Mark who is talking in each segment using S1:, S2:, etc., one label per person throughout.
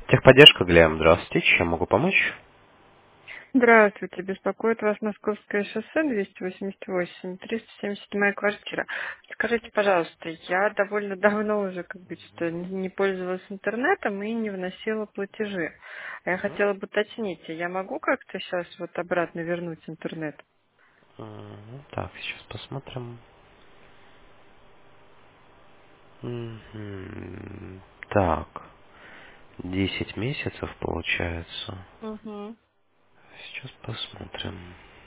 S1: Техподдержка, Глеб, здравствуйте, чем могу помочь?
S2: Здравствуйте, беспокоит вас Московское шоссе 288, 377 квартира. Скажите, пожалуйста, я довольно давно уже как бы что-то не пользовалась интернетом и не вносила платежи. А я
S1: Мгм.
S2: хотела бы уточнить, а я могу как-то сейчас вот обратно вернуть интернет?
S1: Так, сейчас посмотрим. Мгм. Так, 10 месяцев получается.
S2: Угу.
S1: Сейчас посмотрим.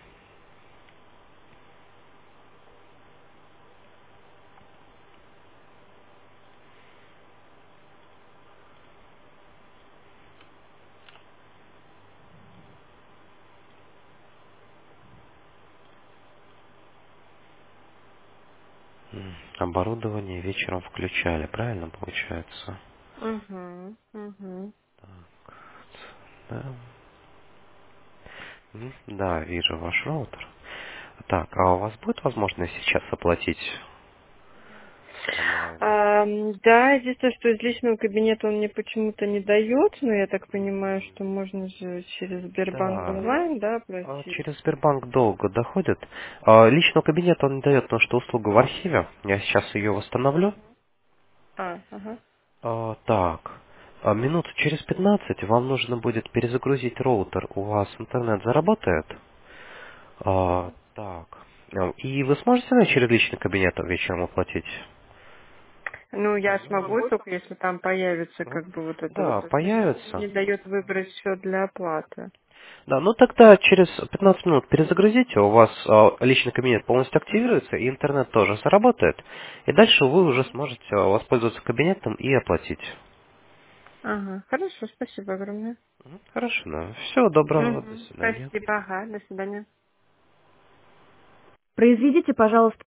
S1: Оборудование вечером включали, правильно получается?
S2: Угу. Угу.
S1: Да. Да, вижу ваш роутер. Так, а у вас будет возможность сейчас оплатить онлайн?
S2: Да, единственное, что из личного кабинета он мне почему-то не дает, но я так понимаю, что можно же через Сбербанк
S1: Да.
S2: онлайн, да, оплатить.
S1: Через Сбербанк долго доходит. Личного кабинета он не дает, потому что услуга в архиве. Я сейчас ее восстановлю.
S2: Ага.
S1: Так. Минут через 15 вам нужно будет перезагрузить роутер. У вас интернет заработает? Так. И вы сможете через личный кабинет вечером оплатить?
S2: Ну, я смогу, только если там появится
S1: Мгм.
S2: как бы вот это вот
S1: Да,
S2: оповещение,
S1: появится.
S2: не дает выбрать счет для оплаты.
S1: Да, ну тогда через 15 минут перезагрузите, у вас личный кабинет полностью активируется, и интернет тоже заработает. И дальше вы уже сможете воспользоваться кабинетом и оплатить.
S2: Ага, хорошо, спасибо огромное.
S1: Хорошо, да. Всего доброго, до свидания.
S2: Спасибо, ага, до свидания.
S3: Произведите, пожалуйста,